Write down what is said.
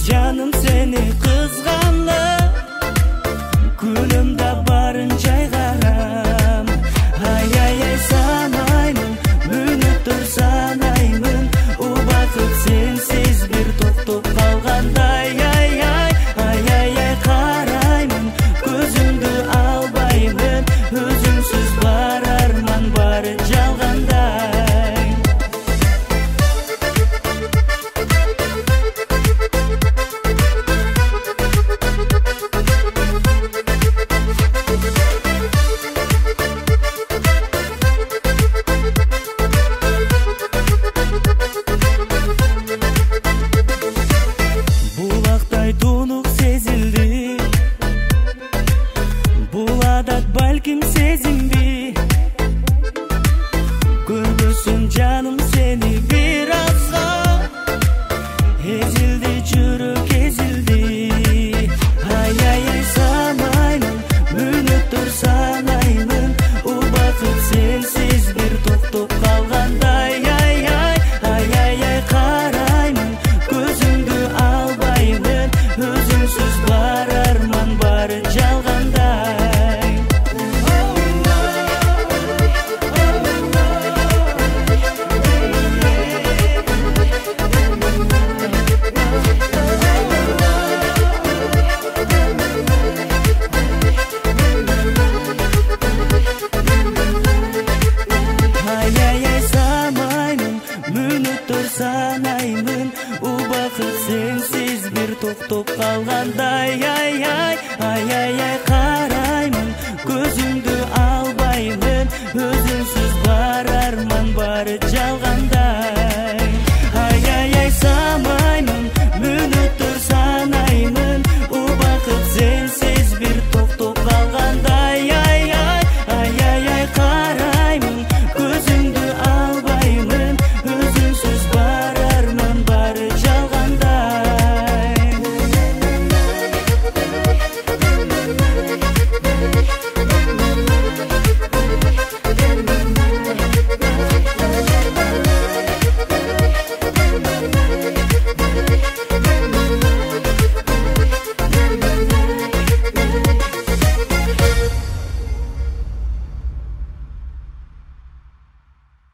жаным сени кызганды, күнүмдө барын жайгарам. Ай-ай-ай санаймын, мүнөттөр санаймын, убакыт сенсиз бир токтоп калгандай. Ай-ай, ай-ай-ай караймын, көзүмдү албаймын, өзүңсүз бар арман бары жалгандай. Булактай тунук сезилди, бул адат балким сезимби, көрбөсүм жаным сени бир азга, эзилди жүрөк эзилди. Ай-ай-ай санаймын, мүнөттөр санаймын, убакыт сенсиз бир токтоп калгандай. Ай-ай, ай-ай-ай караймын, көзүмдү албаймын, өзүңсүз бар арман бары жалгандай. Ай-ай-ай санаймын, мүнөттөр санаймын, убакыт сенсиз бир токтоп калгандай. Ай-ай, ай-ай-ай караймын, көзүмдү албаймын, өзүңсүз бар арман бары жалгандай.